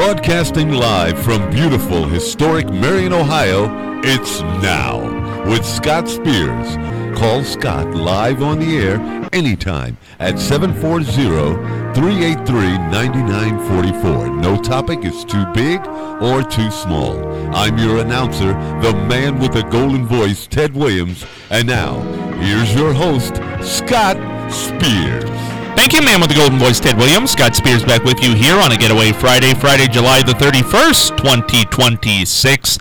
Broadcasting live from beautiful, historic Marion, Ohio, it's Now with Scott Spears. Call Scott live on the air anytime at 740-383-9944. No topic is too big or too small. I'm your announcer, the man with the golden voice, Ted Williams. And now, here's your host, Scott Spears. Thank you, man with the golden voice, Ted Williams. Scott Spears back with you here on a Getaway Friday, July the 31st, 2026,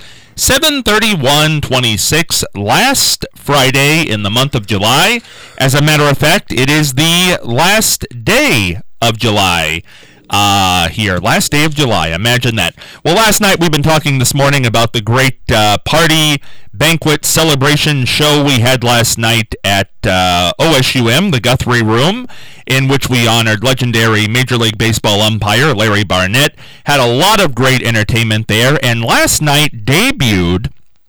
7/31/26, last Friday in the month of July. As a matter of fact, it is the last day of July here. Last day of July. Imagine that. Well, last night we've been talking this morning about the great party, banquet, celebration show we had last night at OSUM, the Guthrie Room, in which we honored legendary Major League Baseball umpire Larry Barnett. Had a lot of great entertainment there, and last night debuted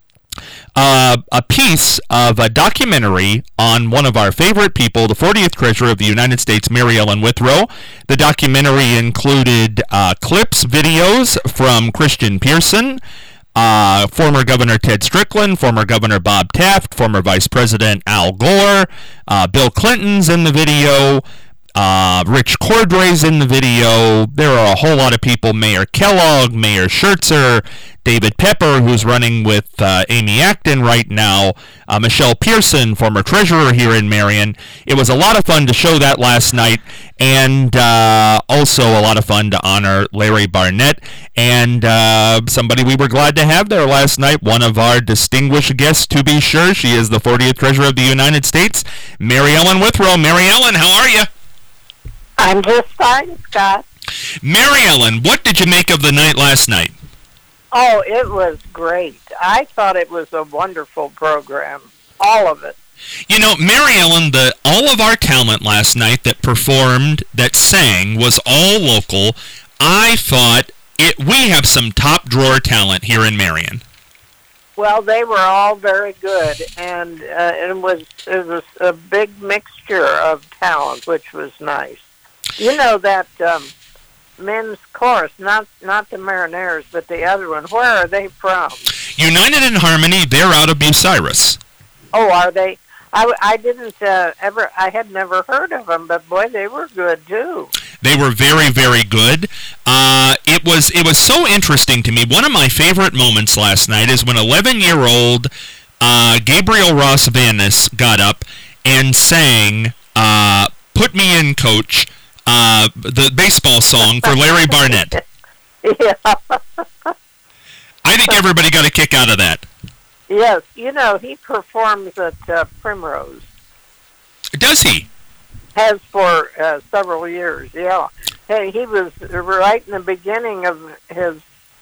a piece of a documentary on one of our favorite people, the 40th Treasurer of the United States, Mary Ellen Withrow. The documentary included clips, videos from Christian Pearson, former Governor Ted Strickland, former Governor Bob Taft, former Vice President Al Gore, Bill Clinton's in the video, Rich Cordray's in the video. There are a whole lot of people, Mayor Kellogg, Mayor Schertzer, David Pepper, who's running with Amy Acton right now, Michelle Pearson, former treasurer here in Marion. It was a lot of fun to show that last night, and also a lot of fun to honor Larry Barnett, and somebody we were glad to have there last night, one of our distinguished guests, to be sure. She is the 40th Treasurer of the United States, Mary Ellen Withrow. Mary Ellen, how are you? I'm just fine, Scott. Mary Ellen, what did you make of the night last night? Oh, it was great. I thought it was a wonderful program. All of it. You know, Mary Ellen, all of our talent last night that performed, that sang, was all local. I thought we have some top-drawer talent here in Marion. Well, they were all very good, and it was a big mixture of talent, which was nice. You know that men's chorus, not the Mariners, but the other one. Where are they from? United in Harmony. They're out of Bucyrus. Oh, are they? I didn't ever. I had never heard of them, but boy, they were good too. They were very, very good. It was so interesting to me. One of my favorite moments last night is when 11-year-old Gabriel Ross Vanis got up and sang "Put Me In, Coach," the baseball song for Larry Barnett. Yeah. I think everybody got a kick out of that. Yes, you know, he performs at Primrose. Does he? Has for several years, yeah. Hey, he was right in the beginning of his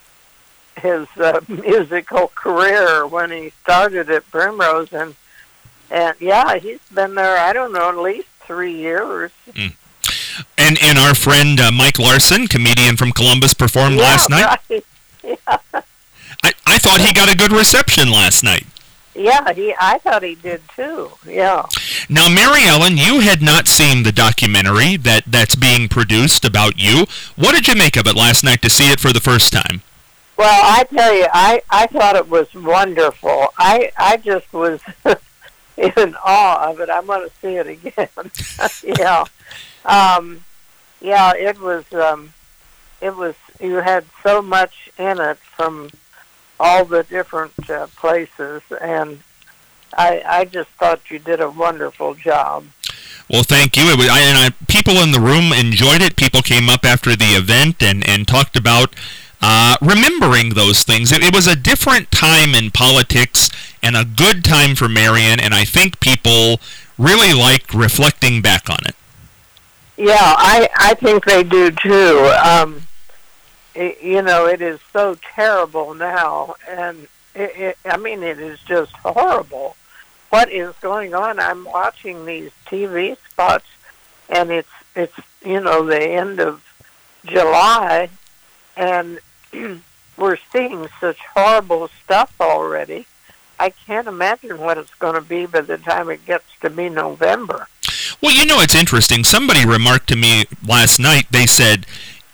musical career when he started at Primrose, and yeah, he's been there, I don't know, at least 3 years. Mm. And our friend Mike Larson, comedian from Columbus, performed last night. Right. Yeah. I thought he got a good reception last night. Yeah, I thought he did too. Yeah. Now, Mary Ellen, you had not seen the documentary that's being produced about you. What did you make of it last night to see it for the first time? Well, I tell you, I thought it was wonderful. I just was in awe of it. I want to see it again. Yeah. Yeah, it was, you had so much in it from all the different places, and I just thought you did a wonderful job. Well, thank you. People in the room enjoyed it. People came up after the event and talked about remembering those things. It was a different time in politics and a good time for Marion, and I think people really liked reflecting back on it. Yeah, I think they do too. You know, it is so terrible now, and it is just horrible. What is going on? I'm watching these TV spots, and it's you know, the end of July, and we're seeing such horrible stuff already. I can't imagine what it's going to be by the time it gets to be November. Well, you know, it's interesting. Somebody remarked to me last night, they said,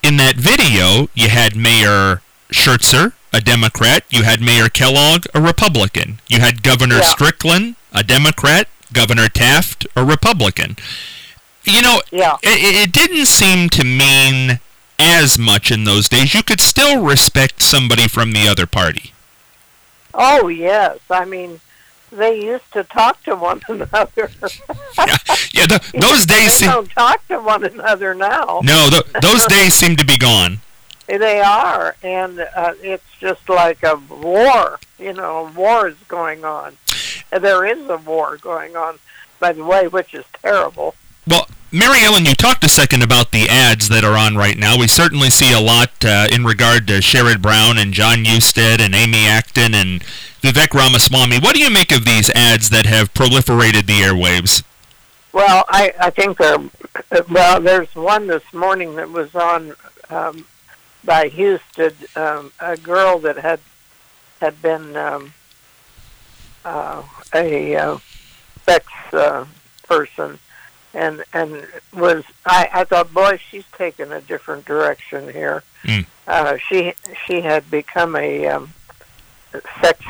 in that video, you had Mayor Schertzer, a Democrat. You had Mayor Kellogg, a Republican. You had Governor Strickland, a Democrat. Governor Taft, a Republican. You know, it didn't seem to mean as much in those days. You could still respect somebody from the other party. Oh, yes. I mean, they used to talk to one another. Those days they don't talk to one another now. No, those days seem to be gone. They are, and it's just like a war. You know, a war is going on. There is a war going on, by the way, which is terrible. Well, Mary Ellen, you talked a second about the ads that are on right now. We certainly see a lot in regard to Sherrod Brown and John Husted and Amy Acton and Vivek Ramaswamy. What do you make of these ads that have proliferated the airwaves? Well, I think there's one this morning that was on by Husted, a girl that had been a sex person, and was I thought, boy, she's taken a different direction here. She had become a sex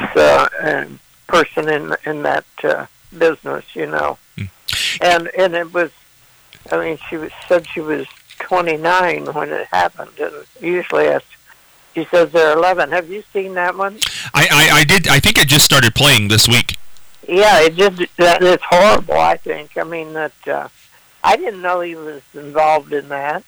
person in that business, you know, and it was. I mean, said she was 29 when it happened, and usually she says they're 11. Have you seen that one? I did. I think it just started playing this week. Yeah, it's horrible, I think. I mean, that I didn't know he was involved in that.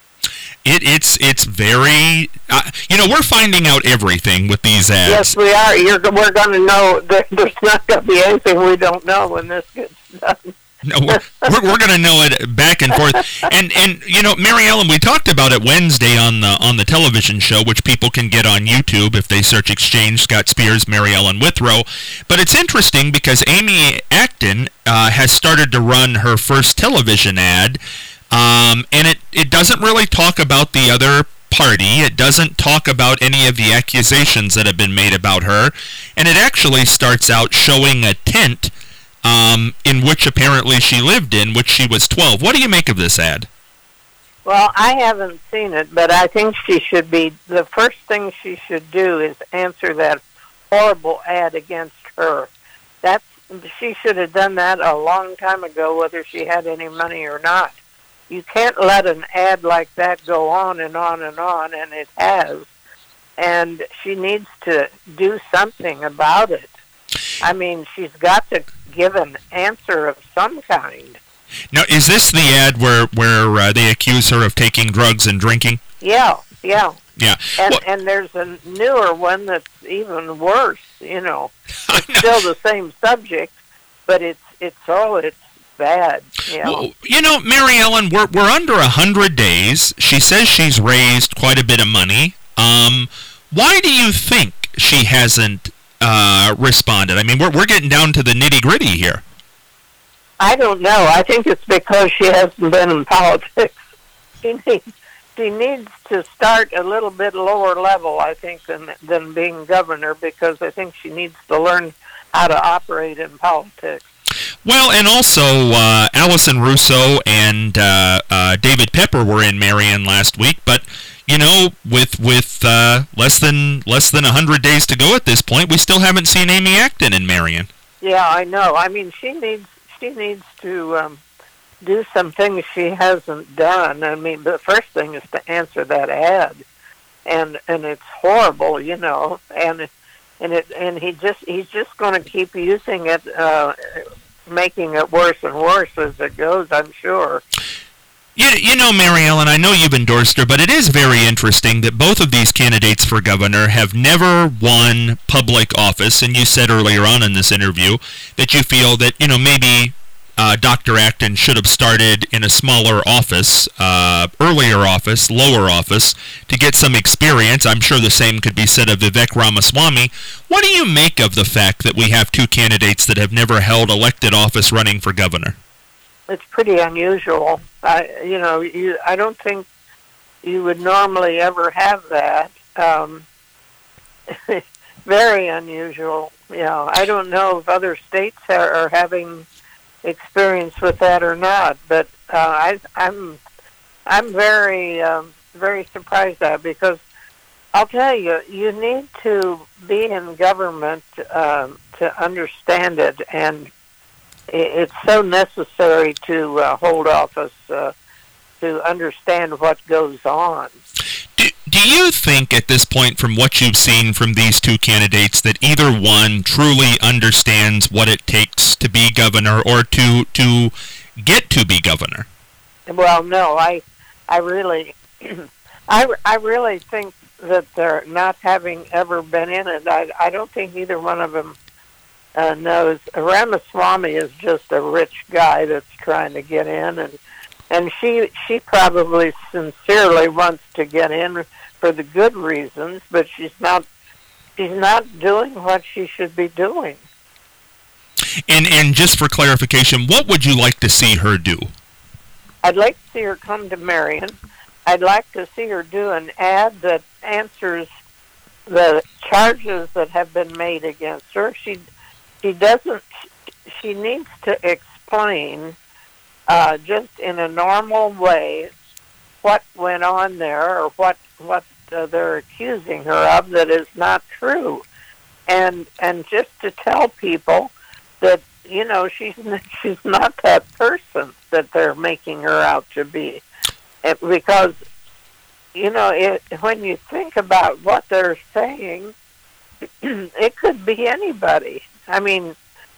It's very, we're finding out everything with these ads. Yes, we are. We're going to know that there's not going to be anything we don't know when this gets done. No, we're going to know it back and forth. And Mary Ellen, we talked about it Wednesday on the television show, which people can get on YouTube if they search Exchange Scott Spears, Mary Ellen Withrow. But it's interesting because Amy Acton has started to run her first television ad, and it doesn't really talk about the other party. It doesn't talk about any of the accusations that have been made about her, and it actually starts out showing a tent in which apparently she lived in, which she was 12. What do you make of this ad? Well, I haven't seen it, but I think the first thing she should do is answer that horrible ad against her. She should have done that a long time ago, whether she had any money or not. You can't let an ad like that go on and on and on, and it has. And she needs to do something about it. I mean, she's got to give an answer of some kind. Now, is this the ad where they accuse her of taking drugs and drinking? Yeah. And there's a newer one that's even worse, you know. It's still the same subject, but it's bad. Well, Mary Ellen, we're under 100 days. She says she's raised quite a bit of money. Why do you think she hasn't responded? I mean, we're getting down to the nitty-gritty here. I don't know. I think it's because she hasn't been in politics. She needs to start a little bit lower level, I think, than being governor, because I think she needs to learn how to operate in politics. Well, and also Allison Russo and David Pepper were in Marion last week, but with less than 100 days to go at this point, we still haven't seen Amy Acton in Marion. Yeah, I know. I mean, she needs to do some things she hasn't done. I mean, the first thing is to answer that ad, and it's horrible, and he's just going to keep using it, making it worse and worse as it goes, I'm sure. Mary Ellen, I know you've endorsed her, but it is very interesting that both of these candidates for governor have never won public office, and you said earlier on in this interview that you feel that, maybe Dr. Acton should have started in a smaller office, earlier office, lower office, to get some experience. I'm sure the same could be said of Vivek Ramaswamy. What do you make of the fact that we have two candidates that have never held elected office running for governor? It's pretty unusual. I don't think you would normally ever have that. Very unusual. I don't know if other states are having experience with that or not, but I'm very very surprised at, because I'll tell you, you need to be in government to understand it, and it's so necessary to hold office to understand what goes on. Do you think at this point, from what you've seen from these two candidates, that either one truly understands what it takes to be governor or to get to be governor? Well, no, I really, I really think that they're not having ever been in it. I don't think either one of them knows. Ramaswamy is just a rich guy that's trying to get in, and she probably sincerely wants to get in for the good reasons, but she's not doing what she should be doing. And just for clarification, what would you like to see her do? I'd like to see her come to Marion. I'd like to see her do an ad that answers the charges that have been made against her. She needs to explain just in a normal way what went on there, or what they're accusing her of that is not true, and just to tell people that, you know, she's not that person that they're making her out to be. Because, you know, when you think about what they're saying, it could be anybody. I mean,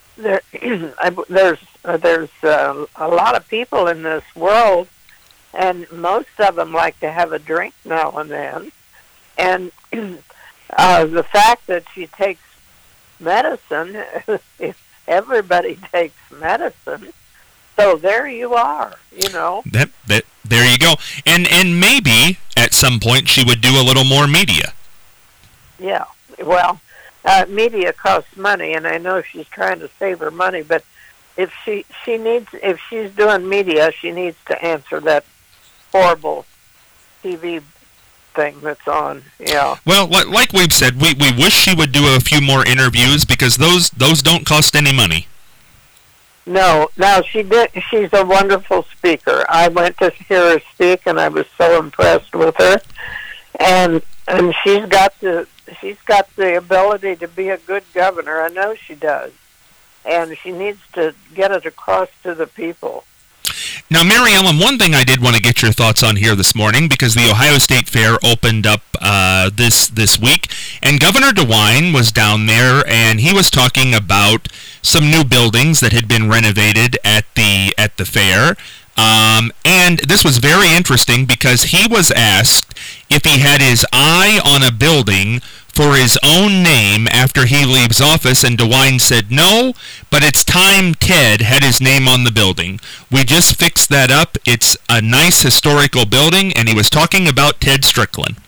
there's a lot of people in this world, and most of them like to have a drink now and then. And the fact that she takes medicine, everybody takes medicine. So there you are, you know. There you go. And maybe at some point she would do a little more media. Yeah. Well, media costs money, and I know she's trying to save her money, but if she's doing media, she needs to answer that horrible TV thing that's on. Yeah. Well, like we've said, we wish she would do a few more interviews, because those don't cost any money. No, she did. She's a wonderful speaker. I went to hear her speak, and I was so impressed with her. And she's got the ability to be a good governor. I know she does, and she needs to get it across to the people. Now, Mary Ellen, one thing I did want to get your thoughts on here this morning, because the Ohio State Fair opened up this week, and Governor DeWine was down there, and he was talking about some new buildings that had been renovated at the fair. And this was very interesting, because he was asked if he had his eye on a building for his own name after he leaves office, and DeWine said no, but it's time Ted had his name on the building. We just fixed that up. It's a nice historical building, and he was talking about Ted Strickland.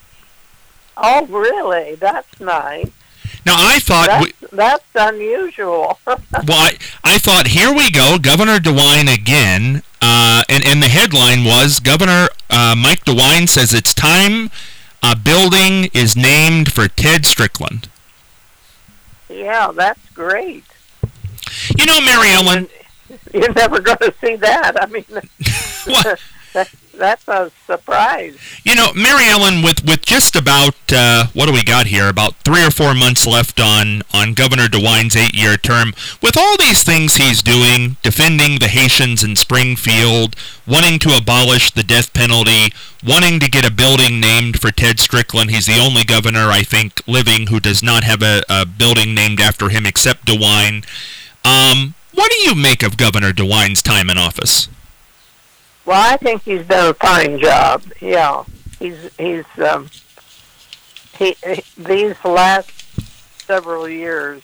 Oh, really? That's nice. Now, I thought... That's unusual. Well, I thought, here we go, Governor DeWine again, and the headline was, Governor Mike DeWine says it's time a building is named for Ted Strickland. Yeah, that's great. You know, Mary Ellen... You're never going to see that. I mean, that's a surprise. You know, Mary Ellen, with just about, what do we got here, about 3 or 4 months left on Governor DeWine's 8-year term, with all these things he's doing, defending the Haitians in Springfield, wanting to abolish the death penalty, wanting to get a building named for Ted Strickland. He's the only governor, I think, living who does not have a building named after him except DeWine. What do you make of Governor DeWine's time in office? Well, I think he's done a fine job. Yeah, he's these last several years,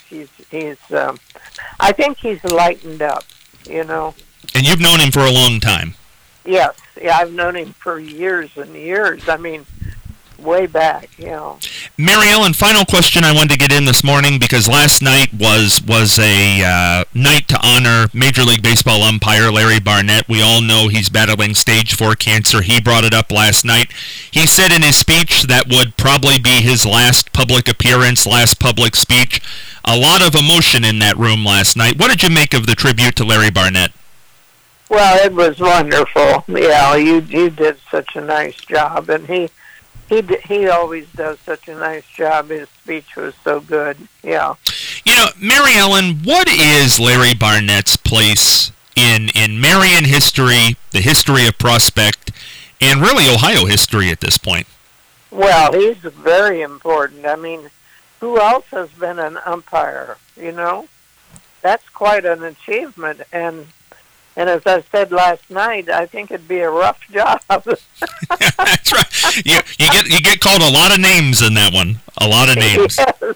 I think he's lightened up. You know. And you've known him for a long time. Yes, yeah, I've known him for years and years. I mean, way back. You know. Mary Ellen, final question I wanted to get in this morning, because last night was a night to honor Major League Baseball umpire Larry Barnett. We all know he's battling stage 4 cancer. He brought it up last night. He said in his speech that would probably be his last public appearance, last public speech. A lot of emotion in that room last night. What did you make of the tribute to Larry Barnett? Well, it was wonderful. Yeah, you did such a nice job, and he always does such a nice job. His speech was so good. Yeah. You know, Mary Ellen, what is Larry Barnett's place in Marion history, the history of Prospect, and really Ohio history at this point? Well, he's very important. I mean, who else has been an umpire, you know? That's quite an achievement, and as I said last night, I think it'd be a rough job. That's right. You get called a lot of names in that one. A lot of names. Yes,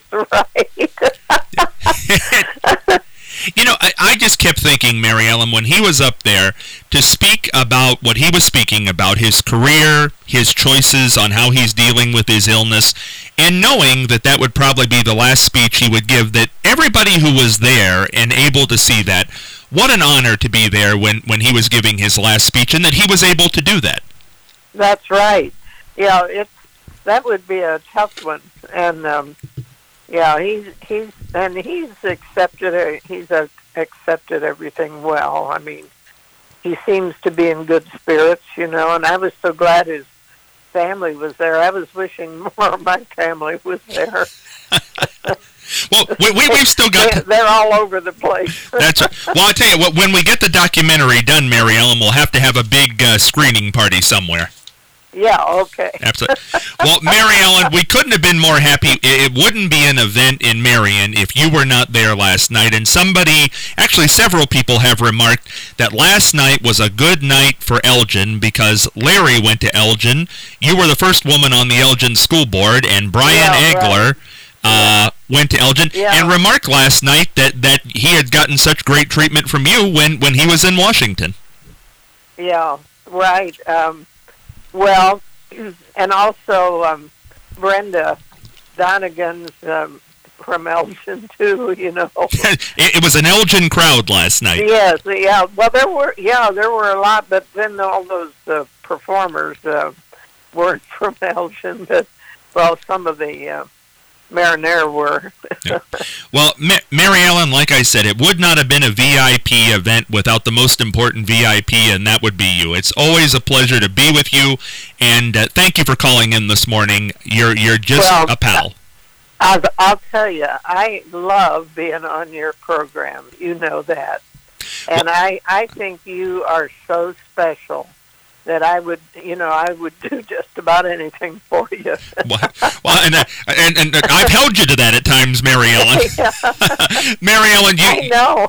right. You know, I just kept thinking, Mary Ellen, when he was up there to speak about what he was speaking about, his career, his choices on how he's dealing with his illness, and knowing that that would probably be the last speech he would give, that everybody who was there and able to see that, what an honor to be there when he was giving his last speech, and that he was able to do that. That's right. Yeah, that would be a tough one, and yeah, he's accepted everything well. I mean, he seems to be in good spirits, you know, and I was so glad his family was there. I was wishing more of my family was there. Well, we've still got... They're all over the place. That's right. Well, I tell you what, when we get the documentary done, Mary Ellen, we'll have to have a big screening party somewhere. Yeah, okay. Absolutely. Well, Mary Ellen, we couldn't have been more happy. It wouldn't be an event in Marion if you were not there last night. And actually several people have remarked that last night was a good night for Elgin because Larry went to Elgin. You were the first woman on the Elgin School Board, and Brian Egler went to Elgin and remarked last night that he had gotten such great treatment from you when he was in Washington. Yeah, right. Well, and also Brenda Donegan's from Elgin too, you know. It was an Elgin crowd last night. Yes, yeah. Well, there were a lot, but then all those performers weren't from Elgin, but some of the Mariner were. Yeah. Well, Mary Ellen, like I said, it would not have been a VIP event without the most important VIP, and that would be you. It's always a pleasure to be with you, and thank you for calling in this morning. You're just a pal. I'll tell you, I love being on your program. You know that. And I think you are so special that I would do just about anything for you. Well, and I've held you to that at times, Mary Ellen. Mary Ellen, I know.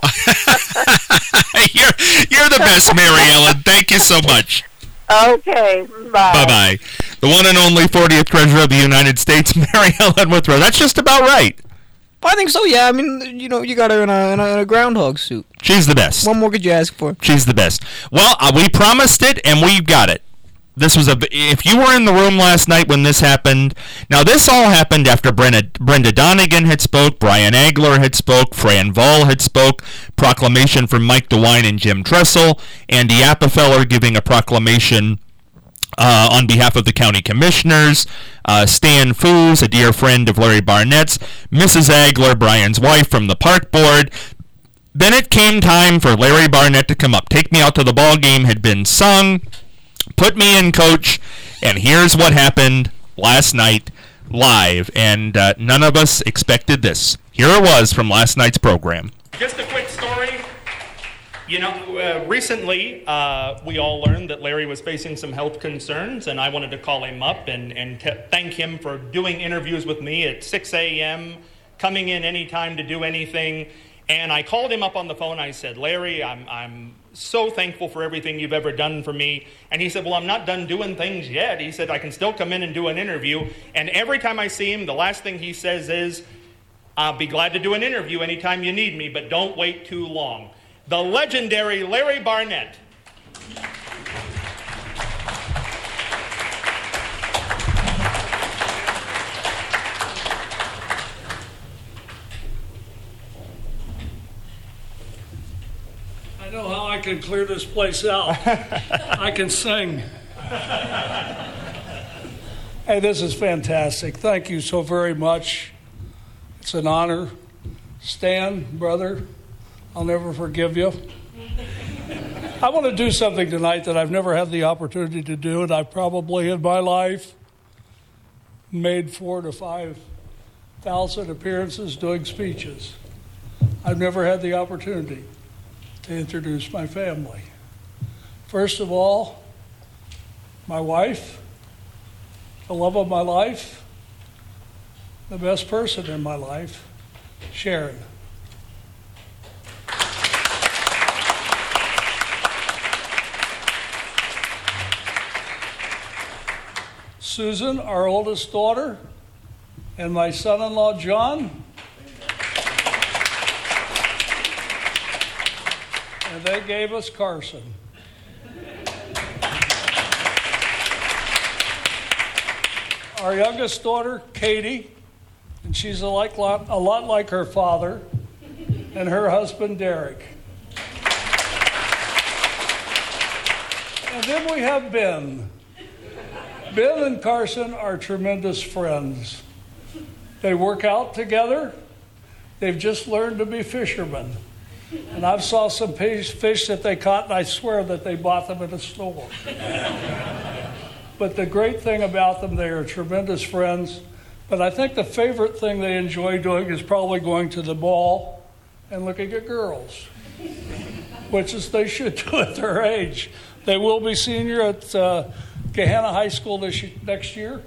you're the best, Mary Ellen. Thank you so much. Okay, bye. Bye-bye. The one and only 40th Treasurer of the United States, Mary Ellen Withrow. That's just about right. I think so, yeah. I mean, you know, you got her in a groundhog suit. She's the best. What more could you ask for? She's the best. Well, we promised it, and we got it. If you were in the room last night when this happened, now this all happened after Brenda Donegan had spoke, Brian Egler had spoke, Fran Vall had spoke, proclamation from Mike DeWine and Jim Tressel, Andy Appenfeller giving a proclamation on behalf of the county commissioners, Stan Foos, a dear friend of Larry Barnett's, Mrs. Egler, Brian's wife from the park board. Then it came time for Larry Barnett to come up. Take Me Out to the Ball Game had been sung. Put me in, coach. And here's what happened last night live. And none of us expected this. Here it was from last night's program. Just a quick story. You know, recently we all learned that Larry was facing some health concerns, and I wanted to call him up and thank him for doing interviews with me at 6 a.m., coming in anytime to do anything. And I called him up on the phone. I said, Larry, I'm so thankful for everything you've ever done for me. And he said, well, I'm not done doing things yet. He said, I can still come in and do an interview. And every time I see him, the last thing he says is, I'll be glad to do an interview anytime you need me, but don't wait too long. The legendary Larry Barnett. I know how I can clear this place out. I can sing. Hey, this is fantastic. Thank you so very much. It's an honor. Stan, brother, I'll never forgive you. I want to do something tonight that I've never had the opportunity to do, and I've probably in my life made 4,000 to 5,000 appearances doing speeches. I've never had the opportunity to introduce my family. First of all, my wife, the love of my life, the best person in my life, Sharon. Susan, our oldest daughter, and my son-in-law, John. And they gave us Carson. Our youngest daughter, Katie, and she's a lot like her father, and her husband, Derek. And then we have Ben. Ben and Carson are tremendous friends. They work out together. They've just learned to be fishermen. And I've saw some fish that they caught, and I swear that they bought them at a store. But the great thing about them, they are tremendous friends. But I think the favorite thing they enjoy doing is probably going to the mall and looking at girls, which is they should do at their age. They will be senior at Gahanna High School this year.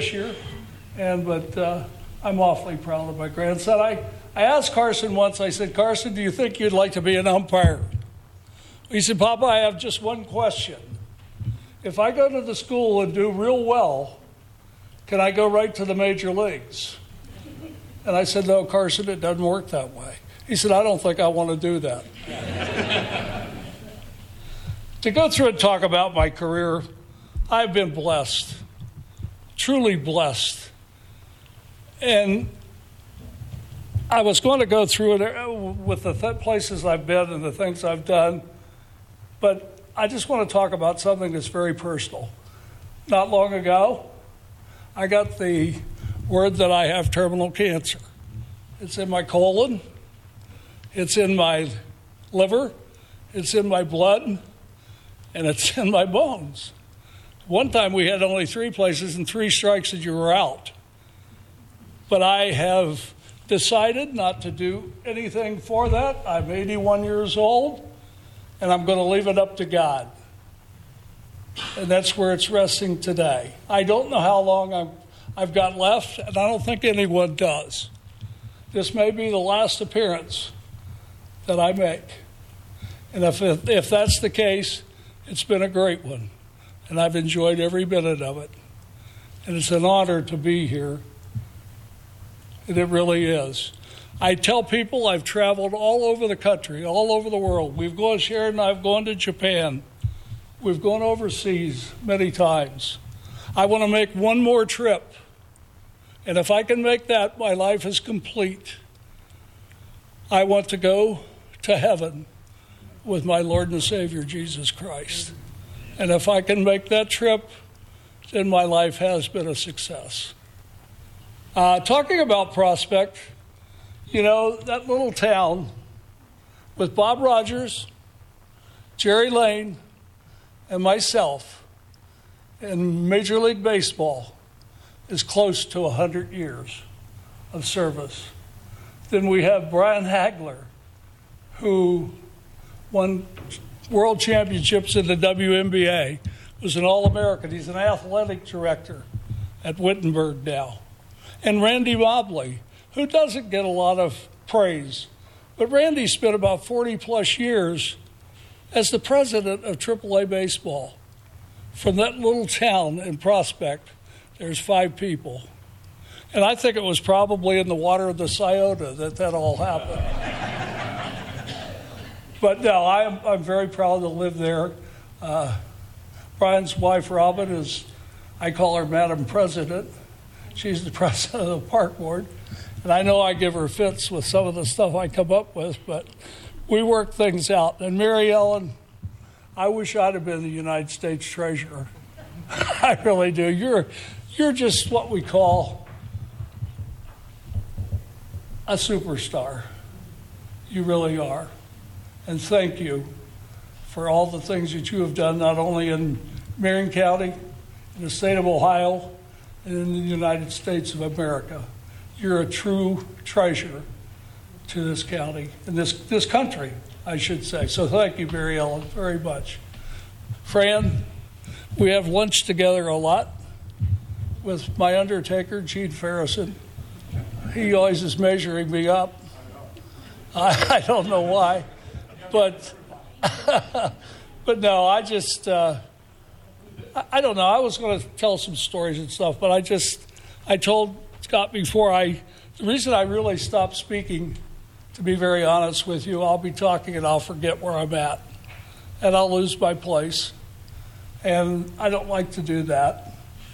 But I'm awfully proud of my grandson. I asked Carson once, I said, Carson, do you think you'd like to be an umpire? He said, Papa, I have just one question. If I go to the school and do real well, can I go right to the major leagues? And I said, no, Carson, it doesn't work that way. He said, I don't think I want to do that. To go through and talk about my career, I've been blessed, truly blessed. And I was going to go through it with the places I've been and the things I've done, but I just want to talk about something that's very personal. Not long ago, I got the word that I have terminal cancer. It's in my colon, it's in my liver, it's in my blood, and it's in my bones. One time we had only 3 places and 3 strikes and you were out. But I have decided not to do anything for that. I'm 81 years old, and I'm going to leave it up to God. And that's where it's resting today. I don't know how long I've got left, and I don't think anyone does. This may be the last appearance that I make. And if that's the case, it's been a great one. And I've enjoyed every minute of it. And it's an honor to be here. And it really is. I tell people I've traveled all over the country, all over the world. Sharon and I have gone to Japan. We've gone overseas many times. I want to make one more trip. And if I can make that, my life is complete. I want to go to heaven with my Lord and Savior, Jesus Christ. And if I can make that trip, then my life has been a success. Talking about Prospect, that little town with Bob Rogers, Jerry Lane, and myself in Major League Baseball is close to 100 years of service. Then we have Brian Hagler, who won world championships in the WNBA, was an All-American. He's an athletic director at Wittenberg now. And Randy Mobley, who doesn't get a lot of praise, but Randy spent about 40-plus years as the president of AAA baseball. From that little town in Prospect, there's 5 people. And I think it was probably in the water of the Scioto that all happened. But no, I'm very proud to live there. Brian's wife, Robin, I call her Madam President. She's the president of the park board. And I know I give her fits with some of the stuff I come up with, but we work things out. And Mary Ellen, I wish I'd have been the United States Treasurer. I really do. You're just what we call a superstar. You really are. And thank you for all the things that you have done, not only in Marion County, in the state of Ohio, and in the United States of America. You're a true treasure to this county, and this country, I should say. So thank you, Mary Ellen, very much. Fran, we have lunch together a lot with my undertaker, Gene Ferrison. He always is measuring me up. I don't know why, but but no, I just I don't know. I was going to tell some stories and stuff, but I told Scott before the reason I really stopped speaking, to be very honest with you, I'll be talking and I'll forget where I'm at, and I'll lose my place, and I don't like to do that.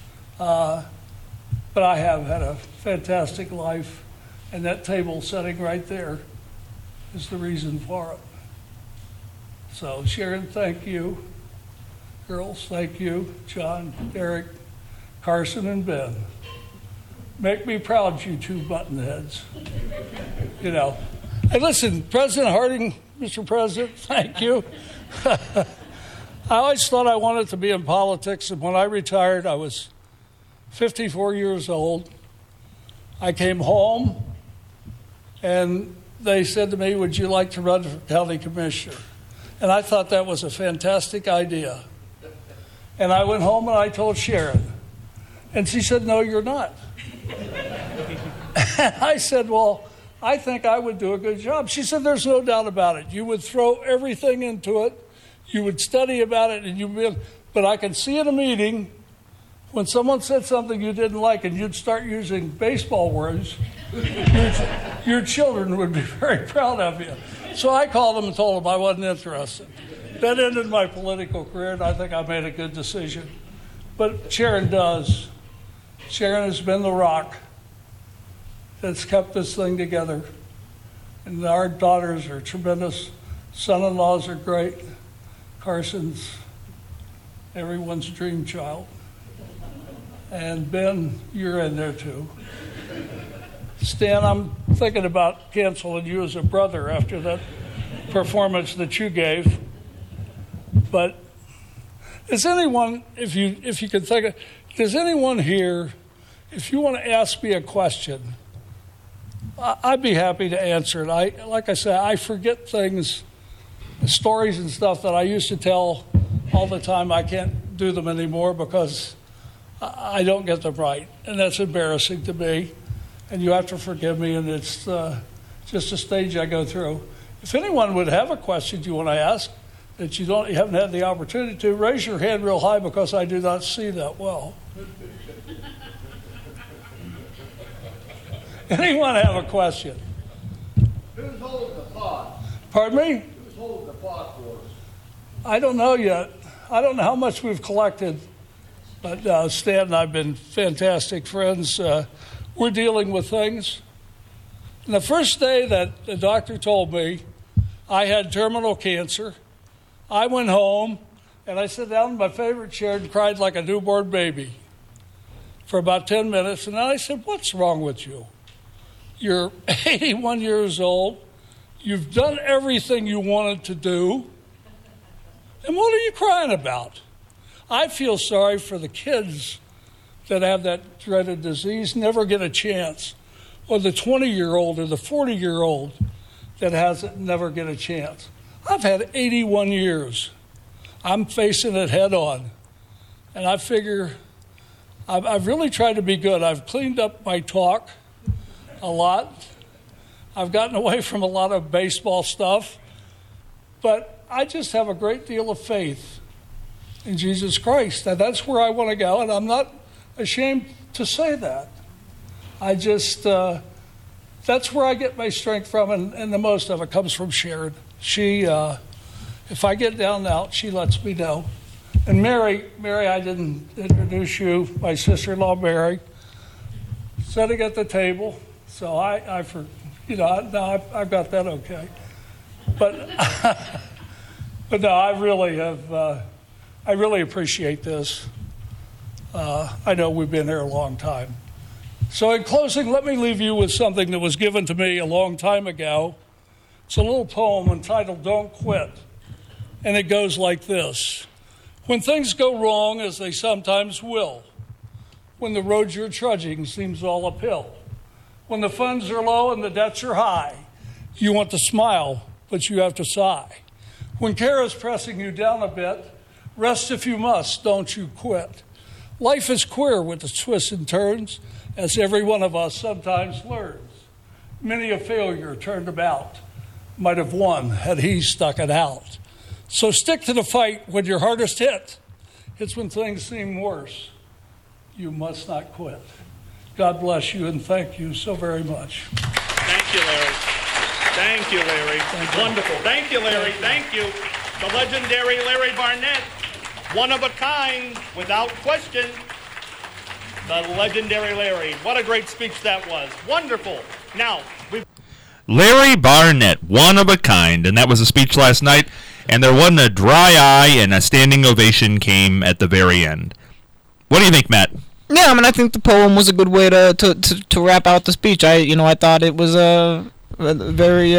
But I have had a fantastic life, and that table sitting right there is the reason for it. So, Sharon, thank you. Girls, thank you. John, Derek, Carson, and Ben. Make me proud, you two buttonheads. You know. Hey, listen, President Harding, Mr. President, thank you. I always thought I wanted to be in politics, and when I retired, I was 54 years old. I came home, and they said to me, would you like to run for county commissioner? And I thought that was a fantastic idea. And I went home and I told Sharon. And she said, no, you're not. And I said, well, I think I would do a good job. She said, there's no doubt about it. You would throw everything into it. You would study about it. But I can see in a meeting when someone said something you didn't like and you'd start using baseball words, your children would be very proud of you. So I called them and told them I wasn't interested. That ended my political career, and I think I made a good decision. But Sharon does. Sharon has been the rock that's kept this thing together. And our daughters are tremendous. Son-in-laws are great. Carson's everyone's dream child. And Ben, you're in there too. Stan, I'm thinking about canceling you as a brother after that performance that you gave. But is anyone, if you could think of, does anyone here, if you want to ask me a question, I'd be happy to answer it. Like I said, I forget things, stories and stuff that I used to tell all the time. I can't do them anymore because I don't get them right, and that's embarrassing to me. And you have to forgive me, and it's just a stage I go through. If anyone would have a question you want to ask that you haven't had the opportunity to, raise your hand real high because I do not see that well. Anyone have a question? Who's holding the pot? Pardon me? Who's holding the pot for us? I don't know yet. I don't know how much we've collected, but Stan and I have been fantastic friends. We're dealing with things. And the first day that the doctor told me I had terminal cancer, I went home and I sat down in my favorite chair and cried like a newborn baby for about 10 minutes. And then I said, what's wrong with you? You're 81 years old. You've done everything you wanted to do. And what are you crying about? I feel sorry for the kids that have that dreaded disease, never get a chance, or the 20-year-old or the 40-year-old that has it, never get a chance. I've had 81 years. I'm facing it head on. And I figure I've really tried to be good. I've cleaned up my talk a lot. I've gotten away from a lot of baseball stuff. But I just have a great deal of faith in Jesus Christ. And that's where I want to go. And I'm not ashamed to say that. I just, that's where I get my strength from, and the most of it comes from Sharon. She, if I get down and out, she lets me know. And Mary, I didn't introduce you, my sister-in-law Mary, sitting at the table. So I've got that okay. But, but no, I really appreciate this. I know we've been here a long time. So in closing, let me leave you with something that was given to me a long time ago. It's a little poem entitled Don't Quit. And it goes like this. When things go wrong, as they sometimes will, when the road you're trudging seems all uphill, when the funds are low and the debts are high, you want to smile, but you have to sigh. When care is pressing you down a bit, rest if you must, don't you quit. Life is queer with its twists and turns, as every one of us sometimes learns. Many a failure turned about might have won had he stuck it out. So stick to the fight when you're hardest hit. It's when things seem worse. You must not quit. God bless you, and thank you so very much. Thank you, Larry. Thank you, Larry. Wonderful. Thank you, Larry. Thank you. The legendary Larry Barnett. One of a kind, without question. The legendary Larry. What a great speech that was. Wonderful. Now, Larry Barnett, one of a kind, and that was a speech last night, and there wasn't a dry eye, and a standing ovation came at the very end. What do you think, Matt? Yeah, I mean, I think the poem was a good way to wrap out the speech. I thought it was a very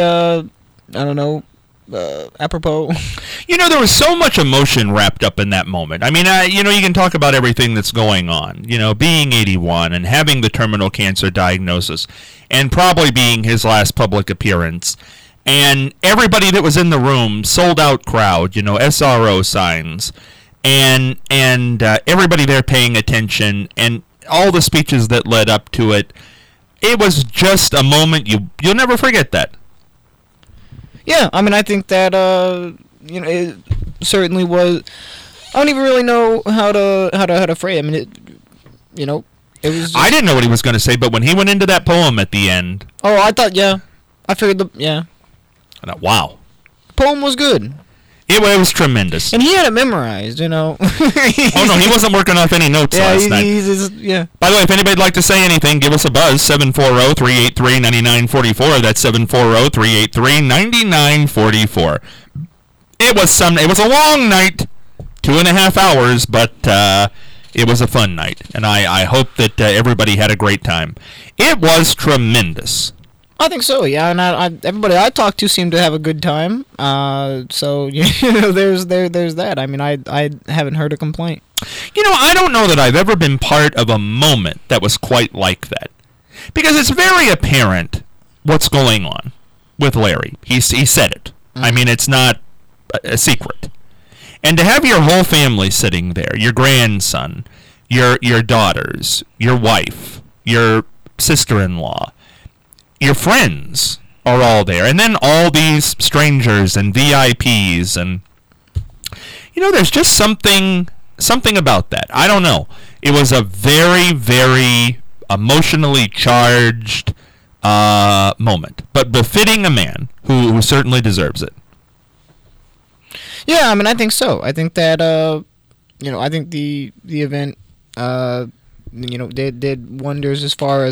apropos. There was so much emotion wrapped up in that moment. I mean, you can talk about everything that's going on. Being 81 and having the terminal cancer diagnosis, and probably being his last public appearance, and everybody that was in the room, sold out crowd, SRO signs, and everybody there paying attention, and all the speeches that led up to it. It was just a moment you'll never forget that. Yeah, I mean, I think that it certainly was. I don't even really know how to frame. I mean, it was. Just, I didn't know what he was going to say, but when he went into that poem at the end. Oh, I thought, yeah, I figured I thought, wow, the poem was good. It was tremendous. And he had it memorized, Oh, no, he wasn't working off any notes last night. Yeah. By the way, if anybody'd like to say anything, give us a buzz, 740-383-9944. That's 740-383-9944. It was a long night, 2.5 hours, but it was a fun night. And I hope that everybody had a great time. It was tremendous. I think so, yeah, and everybody I talked to seemed to have a good time. So there's that. I mean, I haven't heard a complaint. I don't know that I've ever been part of a moment that was quite like that, because it's very apparent what's going on with Larry. He said it. Mm-hmm. I mean, it's not a secret. And to have your whole family sitting there, your grandson, your daughters, your wife, your sister-in-law, your friends are all there, and then all these strangers and VIPs, and there's just something about that. I don't know. It was a very, very emotionally charged moment, but befitting a man who certainly deserves it. Yeah, I mean, I think so. I think that I think the event did wonders as far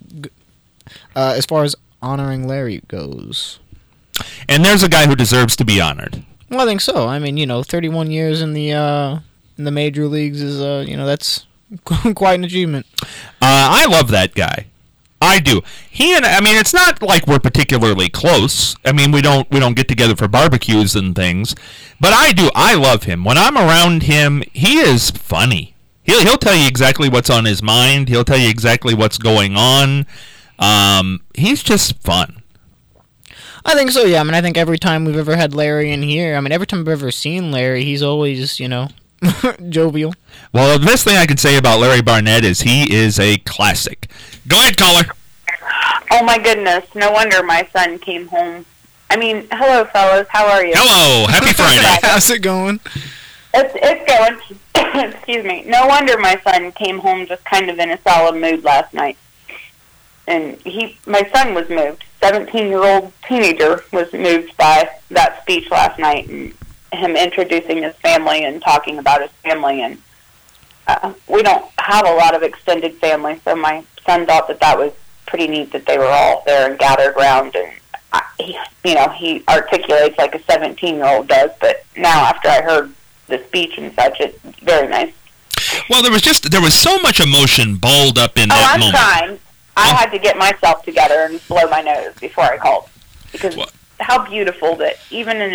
as honoring Larry goes. And there's a guy who deserves to be honored. Well, I think so. I mean, 31 years in the major leagues is that's quite an achievement. I love that guy. I do. It's not like we're particularly close. I mean, we don't get together for barbecues and things, but I do. I love him. When I'm around him, he is funny. He'll tell you exactly what's on his mind. He'll tell you exactly what's going on. He's just fun. I think so, yeah. I mean, I think every time we've ever had Larry in here, every time I've ever seen Larry, he's always, jovial. Well, the best thing I can say about Larry Barnett is he is a classic. Go ahead, caller. Oh, my goodness. No wonder my son came home. Hello, fellas. How are you? Hello. Happy Friday. How's it going? It's going. Excuse me. No wonder my son came home just kind of in a solid mood last night. And my son was moved. 17-year-old teenager was moved by that speech last night, and him introducing his family and talking about his family. And we don't have a lot of extended family, so my son thought that was pretty neat that they were all there and gathered around. And he articulates like a 17-year-old does. But now, after I heard the speech and such, it's very nice. Well, there was so much emotion balled up in that moment. Trying. I had to get myself together and blow my nose before I called. Because how beautiful that even in his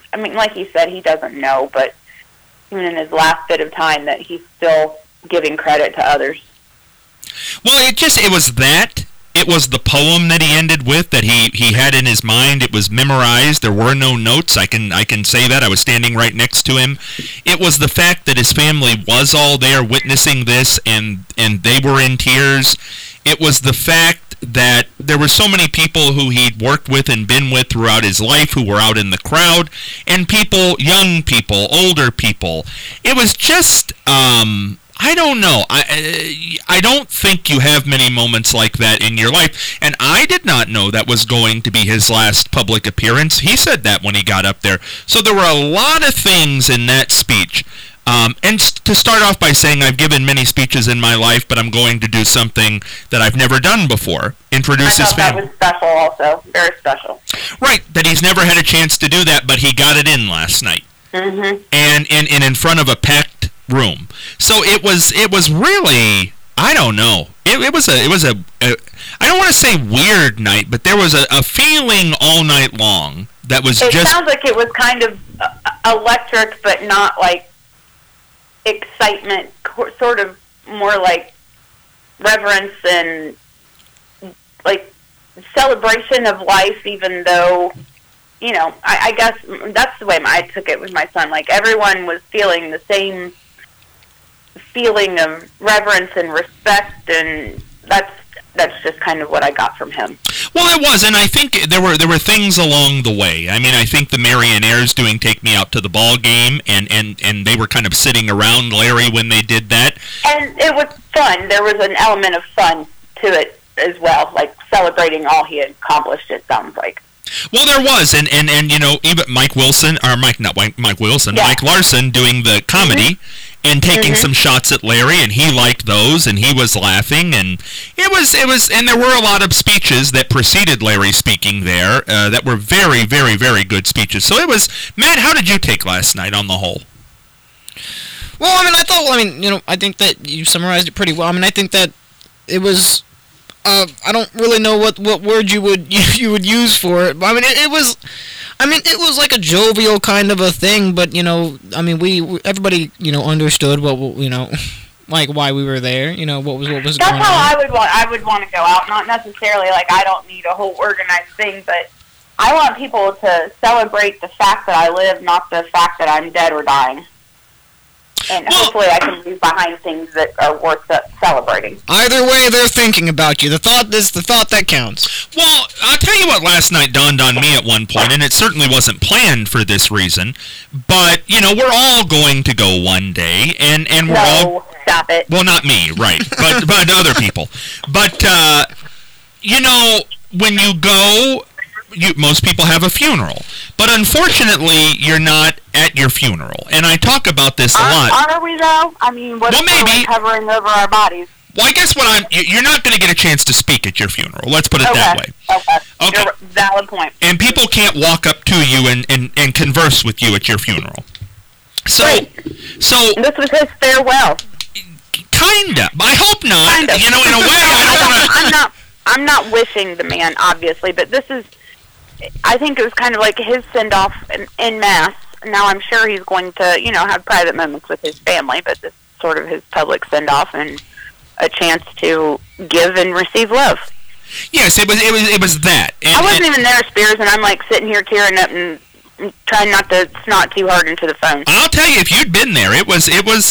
I mean, like he said, he doesn't know, but even in his last bit of time, that he's still giving credit to others. Well, it was that. It was the poem that he ended with that he had in his mind. It was memorized. There were no notes. I can say that. I was standing right next to him. It was the fact that his family was all there witnessing this, and they were in tears. It was the fact that there were so many people who he'd worked with and been with throughout his life who were out in the crowd, and people, young people, older people. It was just, I don't know. I don't think you have many moments like that in your life, and I did not know that was going to be his last public appearance. He said that when he got up there. So there were a lot of things in that speech. And to start off by saying, I've given many speeches in my life, but I'm going to do something that I've never done before. Introduce his family. That was special also. Very special. Right, that he's never had a chance to do that, but he got it in last night. Mm-hmm. And in front of a packed room. So it was really, I don't know. It was a I don't want to say weird night, but there was a feeling all night long that was It sounds like it was kind of electric, but not like excitement, sort of more like reverence and like celebration of life, even though, you know, I guess that's the way I took it with my son. Like, everyone was feeling the same feeling of reverence and respect, and that's just kind of what I got from him. Well, it was, and I think there were things along the way. I mean, I think the Marionaires doing Take Me Out to the Ball Game, and they were kind of sitting around Larry when they did that. And it was fun. There was an element of fun to it as well, like celebrating all he had accomplished, it sounds like. Well, there was, and you know, even Mike Larson doing the comedy and taking some shots at Larry, and he liked those, and he was laughing, and it was, and there were a lot of speeches that preceded Larry speaking there that were very, very, very good speeches. So it was, Matt, how did you take last night on the whole? Well, I think that you summarized it pretty well. I mean, I think that it was. I don't really know what word you would use for it. But, I mean, it was like a jovial kind of a thing. But, you know, I mean, everybody, you know, understood what, you know, like why we were there. You know, what was going on. That's how I would want to go out. Not necessarily like I don't need a whole organized thing, but I want people to celebrate the fact that I live, not the fact that I'm dead or dying. And hopefully I can leave behind things that are worth celebrating. Either way, they're thinking about you. The thought is the thought that counts. Well, I'll tell you what last night dawned on me at one point, and it certainly wasn't planned for this reason, but, you know, we're all going to go one day, and we're all... Stop it. Well, not me, right, but other people. But, you know, when you go... most people have a funeral, but unfortunately, you're not at your funeral. And I talk about this a lot. Are we though? I mean, what if we're covering over our bodies? Well, I guess you're not going to get a chance to speak at your funeral. Let's put it that way. Okay. Valid point. And people can't walk up to you and converse with you at your funeral. So this was his farewell. Kinda. I hope not. Kind of. You know, in a way, I don't want to. I'm not wishing the man, obviously, but this is. I think it was kind of like his send-off en masse. Now I'm sure he's going to, you know, have private moments with his family, but this is sort of his public send-off and a chance to give and receive love. Yes, it was that. I wasn't even there, Spears, and I'm like sitting here tearing up and trying not to snot too hard into the phone. I'll tell you, if you'd been there, it was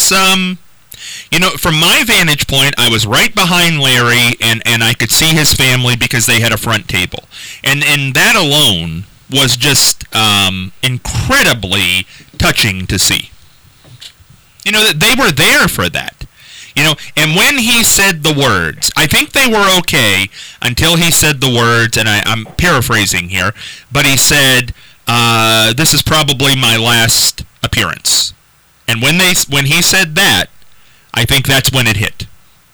you know, from my vantage point, I was right behind Larry, and I could see his family because they had a front table. And that alone was just incredibly touching to see. You know, that they were there for that. You know, and when he said the words, I think they were okay until he said the words, and I'm paraphrasing here, but he said, this is probably my last appearance. And when he said that, I think that's when it hit.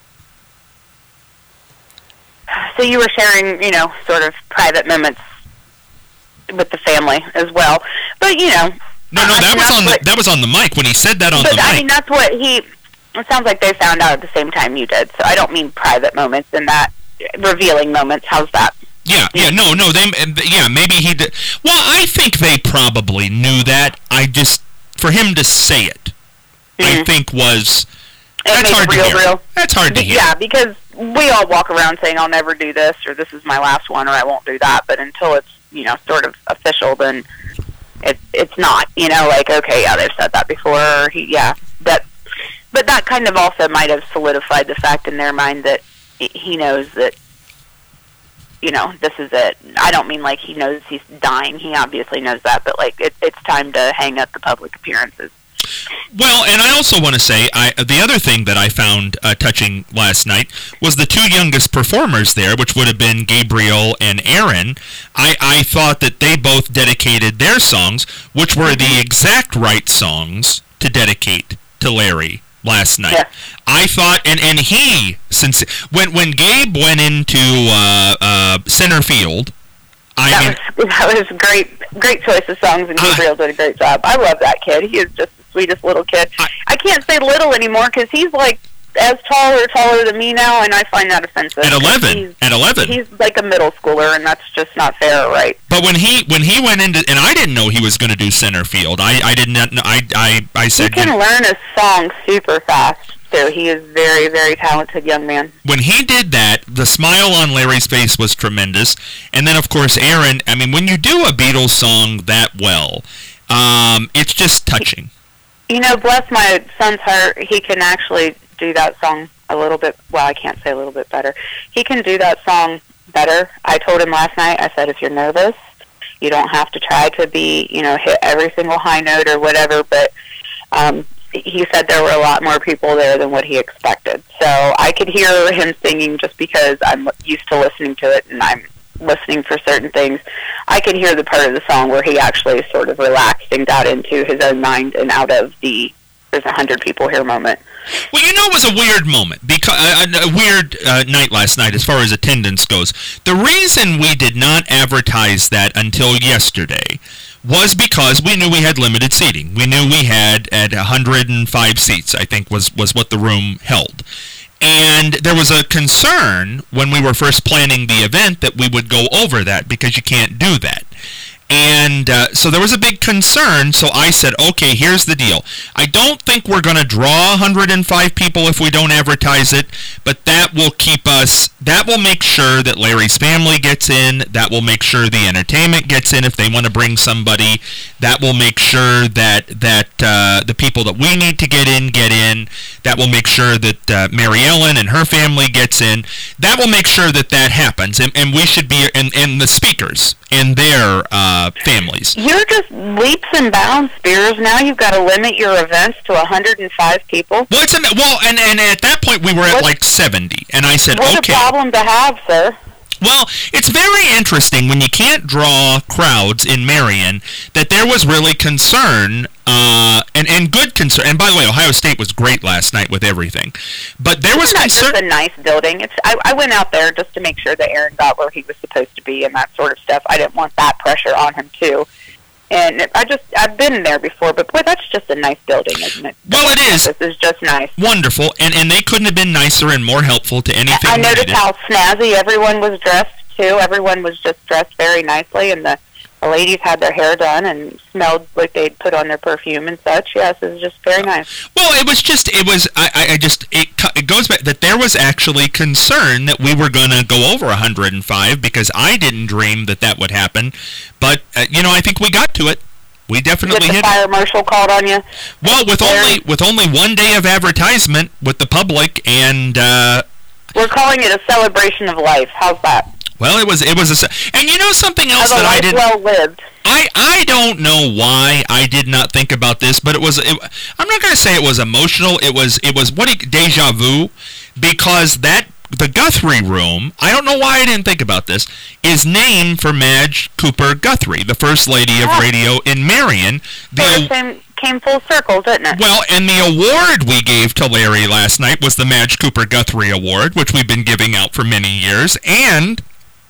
So you were sharing, you know, sort of private with the family as well, but you know. No, that was on the mic when he said that on the mic. But I mean, that's what it sounds like they found out at the same time you did. So I don't mean private moments in that revealing moments. How's that? Yeah. Maybe he did. Well, I think they probably knew that. For him to say it, I think was... That's hard to hear. That's hard to hear. Yeah, because we all walk around saying, I'll never do this, or this is my last one, or I won't do that. But until it's, sort of official, then it's not. Like, okay, yeah, they've said that before. But that kind of also might have solidified the fact in their mind that he knows that, this is it. I don't mean like he knows he's dying. He obviously knows that. But, like, it's time to hang up the public appearances. Well, and I also want to say, the other thing that I found touching last night was the two youngest performers there, which would have been Gabriel and Aaron. I thought that they both dedicated their songs, which were the exact right songs to dedicate to Larry last night. Yeah. I thought, and he, since when Gabe went into center field, that was great choice of songs, and Gabriel did a great job. I love that kid. He is just the sweetest little kid. I can't say little anymore because he's like as taller than me now, and I find that offensive. At 11, he's like a middle schooler, and that's just not fair, right? But when he went into, and I didn't know he was going to do center field. I did not know. I said he can learn a song super fast. So he is very, very talented young man. When he did that, the smile on Larry's face was tremendous. And then, of course, Aaron, I mean, when you do a Beatles song that well, it's just touching. Bless my son's heart, he can actually do that song a little bit, well, I can't say a little bit better. He can do that song better. I told him last night, I said, if you're nervous, you don't have to try to be, hit every single high note or whatever, but he said there were a lot more people there than what he expected. So I could hear him singing just because I'm used to listening to it and I'm listening for certain things. I could hear the part of the song where he actually sort of relaxed and got into his own mind and out of the there's 100 people here moment. Well, it was a weird moment, because a weird night last night as far as attendance goes. The reason we did not advertise that until yesterday was because we knew we had limited seating. We knew we had at 105 seats, I think was what the room held. And there was a concern when we were first planning the event that we would go over that, because you can't do that. And so there was a big concern, so I said, okay, here's the deal. I don't think we're going to draw 105 people if we don't advertise it, but that will make sure that Larry's family gets in, that will make sure the entertainment gets in if they want to bring somebody, that will make sure that the people that we need to get in, that will make sure that Mary Ellen and her family gets in, that will make sure that happens, and we should be, and the speakers and their families. You're just leaps and bounds, Spears. Now you've got to limit your events to 105 people. And at that point we were at like 70, and I said, what okay. What a problem to have, sir. Well, it's very interesting when you can't draw crowds in Marion that there was really concern, and good concern. And by the way, Ohio State was great last night with everything. But there was concern. It's a nice building. I went out there just to make sure that Aaron got where he was supposed to be and that sort of stuff. I didn't want that pressure on him, too. And I've been there before, but boy, that's just a nice building, isn't it? Well, it is. This is just nice. Wonderful, and they couldn't have been nicer and more helpful to anything. I noticed how snazzy everyone was dressed, too. Everyone was just dressed very nicely, and the ladies had their hair done and smelled like they'd put on their perfume and such. Yes, it was just very nice. Well, it goes back that there was actually concern that we were going to go over 105, because I didn't dream that would happen. But, I think we got to it. We definitely hit it. The fire marshal called on you? Well, with only 1 day of advertisement with the public, and we're calling it a celebration of life. How's that? Well, it was and something else that I did. Well lived. I don't know why I did not think about this, but I'm not going to say it was emotional. It was deja vu, because the Guthrie Room, I don't know why I didn't think about this, is named for Madge Cooper Guthrie, the First Lady of Radio in Marion. Came full circle, didn't it? Well, and the award we gave to Larry last night was the Madge Cooper Guthrie Award, which we've been giving out for many years, and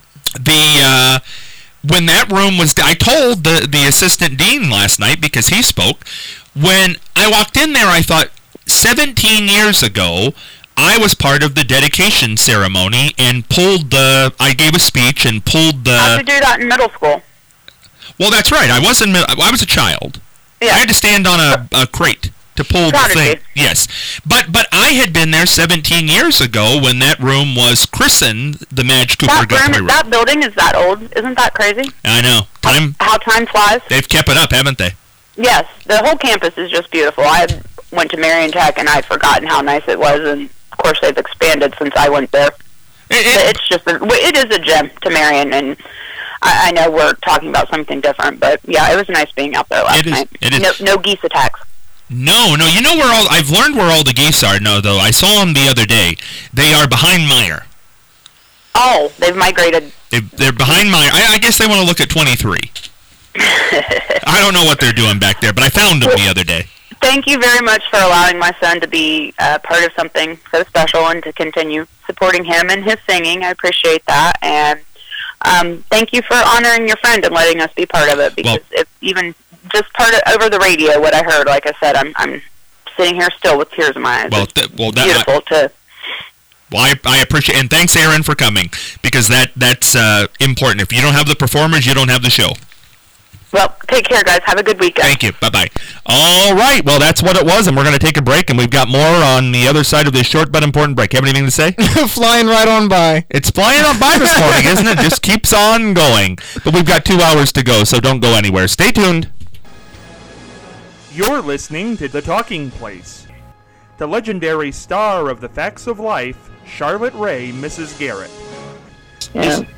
when that room was, I told the assistant dean last night, because he spoke, when I walked in there, I thought, 17 years ago, I was part of the dedication ceremony and I gave a speech and pulled the... How'd you do that in middle school? Well, that's right. I was a child. Yeah. I had to stand on a crate to pull the thing. Yes. But I had been there 17 years ago when that room was christened the Madge Cooper Guthrie Room. That building is that old. Isn't that crazy? I know. How time flies. They've kept it up, haven't they? Yes. The whole campus is just beautiful. I went to Marion Tech, and I'd forgotten how nice it was, and, of course, they've expanded since I went there. It is a gem to Marion, and I know we're talking about something different, but, yeah, it was nice being out there last night. It is. No geese attacks. No, you know I've learned where all the geese are now, though. I saw them the other day. They are behind Meyer. Oh, they've migrated. They're behind Meyer. I guess they want to look at 23. I don't know what they're doing back there, but I found them the other day. Thank you very much for allowing my son to be part of something so special and to continue supporting him and his singing. I appreciate that. And thank you for honoring your friend and letting us be part of it, because if even just part of over the radio, what I heard, like I said, I'm sitting here still with tears in my eyes. Beautiful to... Well, I appreciate, and thanks, Aaron, for coming, because that's important. If you don't have the performers, you don't have the show. Well, take care, guys. Have a good weekend. Thank you. Bye-bye. All right. Well, that's what it was, and we're going to take a break, and we've got more on the other side of this short but important break. Have anything to say? Flying right on by. It's flying on by this morning, isn't it? Just keeps on going. But we've got 2 hours to go, so don't go anywhere. Stay tuned. You're listening to The Talking Place. The legendary star of The Facts of Life, Charlotte Ray, Mrs. Garrett. Yeah.